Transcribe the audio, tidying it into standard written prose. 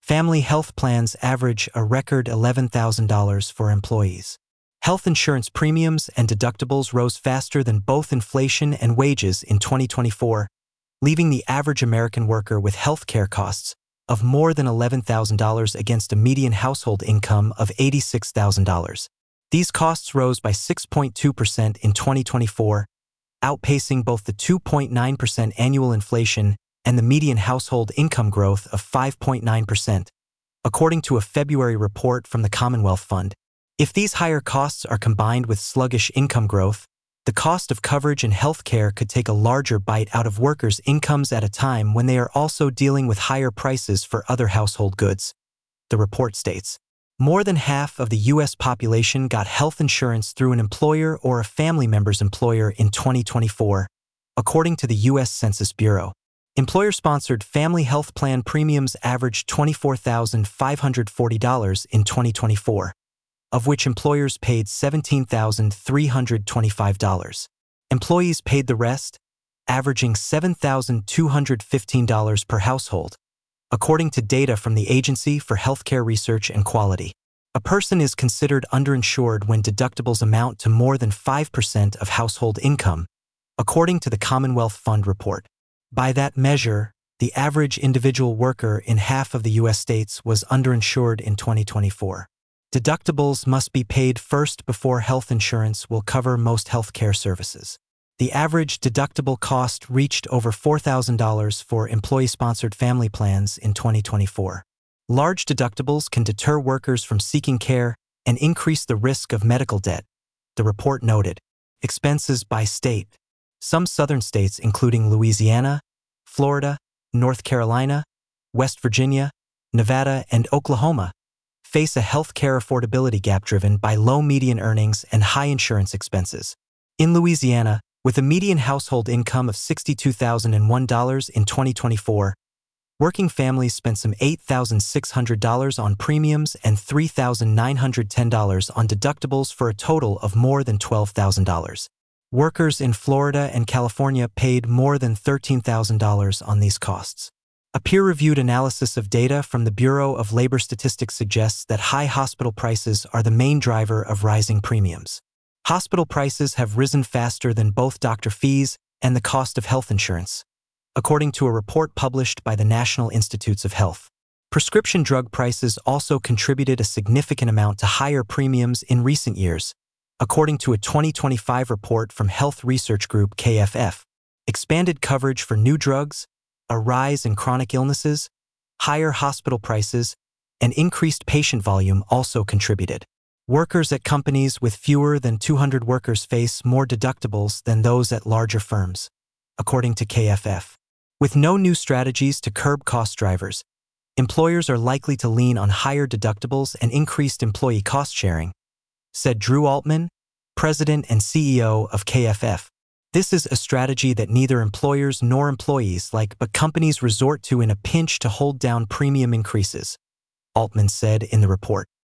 Family health plans average a record $11,000 for employees. Health insurance premiums and deductibles rose faster than both inflation and wages in 2024, leaving the average American worker with health care costs of more than $11,000 against a median household income of $86,000. These costs rose by 6.2% in 2024, outpacing both the 2.9% annual inflation and the median household income growth of 5.9%, according to a February report from the Commonwealth Fund. If these higher costs are combined with sluggish income growth, the cost of coverage in health care could take a larger bite out of workers' incomes at a time when they are also dealing with higher prices for other household goods. The report states, more than half of the U.S. population got health insurance through an employer or a family member's employer in 2024, according to the U.S. Census Bureau. Employer-sponsored family health plan premiums averaged $24,540 in 2024, of which employers paid $17,325. Employees paid the rest, averaging $7,215 per household, according to data from the Agency for Healthcare Research and Quality. A person is considered underinsured when deductibles amount to more than 5% of household income, according to the Commonwealth Fund report. By that measure, the average individual worker in half of the U.S. states was underinsured in 2024. Deductibles must be paid first before health insurance will cover most health care services. The average deductible cost reached over $4,000 for employee-sponsored family plans in 2024. Large deductibles can deter workers from seeking care and increase the risk of medical debt, the report noted. Expenses by state. Some southern states, including Louisiana, Florida, North Carolina, West Virginia, Nevada, and Oklahoma, face a health care affordability gap driven by low median earnings and high insurance expenses. In Louisiana, with a median household income of $62,001 in 2024, working families spent some $8,600 on premiums and $3,910 on deductibles for a total of more than $12,000. Workers in Florida and California paid more than $13,000 on these costs. A peer-reviewed analysis of data from the Bureau of Labor Statistics suggests that high hospital prices are the main driver of rising premiums. Hospital prices have risen faster than both doctor fees and the cost of health insurance, according to a report published by the National Institutes of Health. Prescription drug prices also contributed a significant amount to higher premiums in recent years, according to a 2025 report from health research group KFF. Expanded coverage for new drugs, a rise in chronic illnesses, higher hospital prices, and increased patient volume also contributed. Workers at companies with fewer than 200 workers face more deductibles than those at larger firms, according to KFF. With no new strategies to curb cost drivers, employers are likely to lean on higher deductibles and increased employee cost sharing, said Drew Altman, president and CEO of KFF. This is a strategy that neither employers nor employees like, but companies resort to in a pinch to hold down premium increases, Altman said in the report.